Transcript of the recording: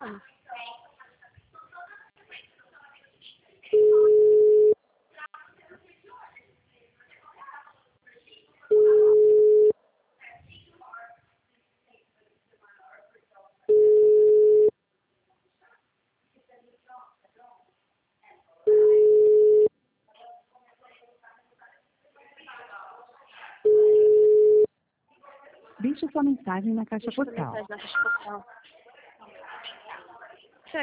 telefone. Deixe sua mensagem na caixa Deixa sua postal. mensagem na caixa postal.